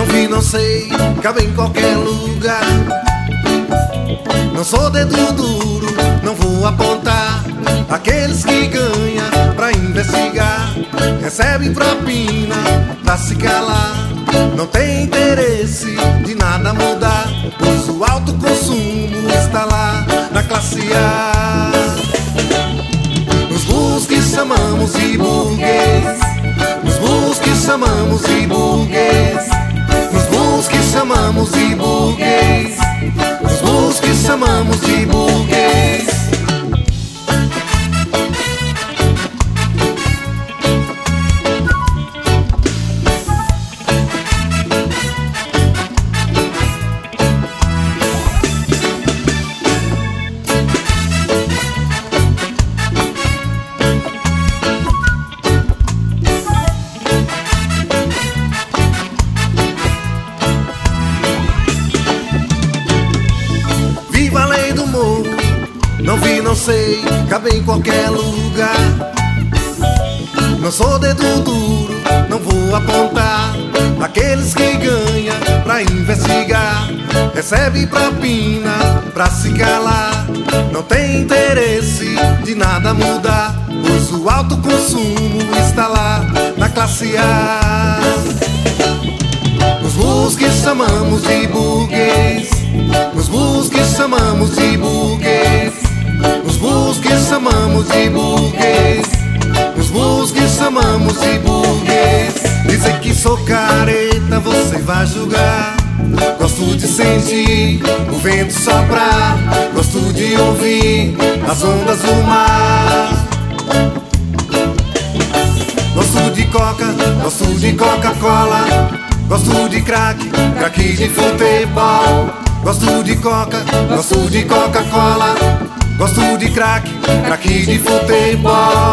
vi, não sei, cabe em qualquer lugar. Não sou dedo duro, não vou apontar aqueles que ganham pra investigar. Recebe propina pra se calar. Não tem interesse de nada mudar, pois o alto consumo está lá na classe A. Nos burros que chamamos de burguês, nos burros que chamamos de burguês, nos burros que chamamos de burguês, nos burros que chamamos de burguês. Viva a lei do morro, não vi, não sei, cabe em qualquer lugar. Não sou dedo duro, não vou apontar aqueles que ganham pra investigar. Recebe propina pra se calar. Não tem interesse de nada mudar, pois o alto consumo está lá na classe A. Nos burros que chamamos de burguês, nos burros que chamamos de burguês, nos burros que chamamos de burguês, nos burros que chamamos de burguês. Dizer que sou careta, você vai julgar. Gosto de sentir o vento soprar, gosto de ouvir as ondas do mar. Gosto de coca, gosto de Coca-Cola, gosto de crack, crack de futebol. Gosto de coca, gosto de Coca-Cola, gosto de crack, crack de futebol.